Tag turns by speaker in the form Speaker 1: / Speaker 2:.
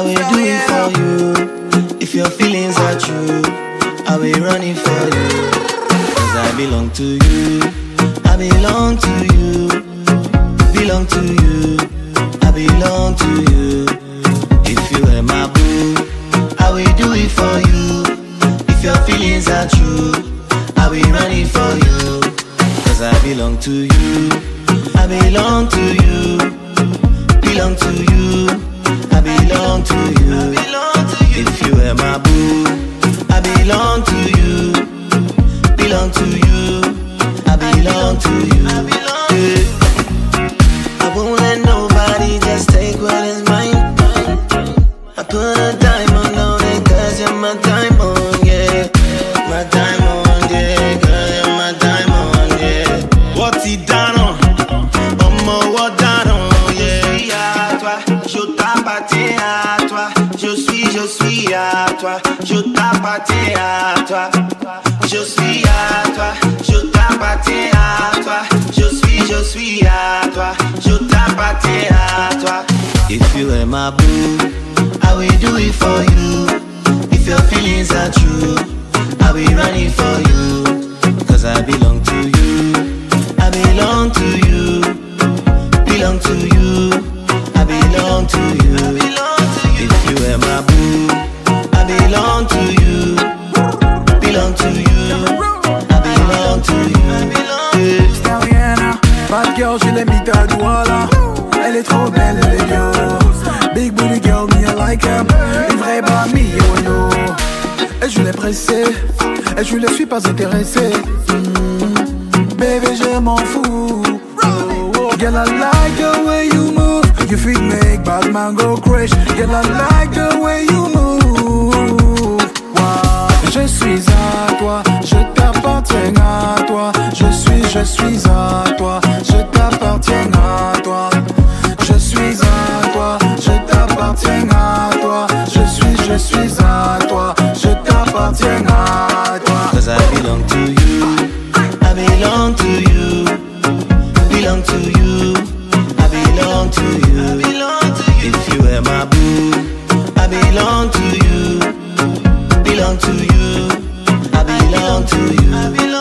Speaker 1: will do it for you. If your feelings are true, I will run it for you. Cause I belong to you, I belong to you, belong to you, I belong to you. If you were my boo, I will do it for you. If your feelings are true, I will run it for you. Cause I belong to you, I belong to you, belong to you, I belong to you. If you were my boo, I belong to you, belong to you, I belong to you. Yeah. I won't let nobody just take what is mine. I put a diamond on it cause you're my diamond, yeah. My diamond, yeah, cause you're my diamond, yeah. What he done on? What done on, yeah. À toi, je t'appartiens à toi. Je suis à toi. Je t'appartiens à toi. Je suis à toi. Je t'appartiens à toi. Je suis à toi. Je t'appartiens à toi. If you were my boo, I will do it for you. If your feelings are true, I will run it for you. Cause I belong to you, I belong to you, belong to you, I belong to you. If you were my boo, I belong to you, belong to you, I belong to you.
Speaker 2: C'était Rihanna, bad girl, je l'ai mis à Douala. Elle est trop belle, elle est yo. Big booty girl, me I like her. Une vraie bamie, oh no. Et je l'ai pressée, et je ne suis pas intéressé. Baby, je m'en fous. Girl, I like the way you move. You fit make bad man go crazy. Girl, I like the way you move. Wow. Je suis à toi, je t'appartiens à toi. Je suis à toi, je t'appartiens à toi. Je suis à toi, je t'appartiens à toi. Je suis à toi, je t'appartiens à toi.
Speaker 1: Cause I belong to you, I belong to you, belong to you, I belong to you. If you were my boo, I belong to you, belong to you, I belong to you.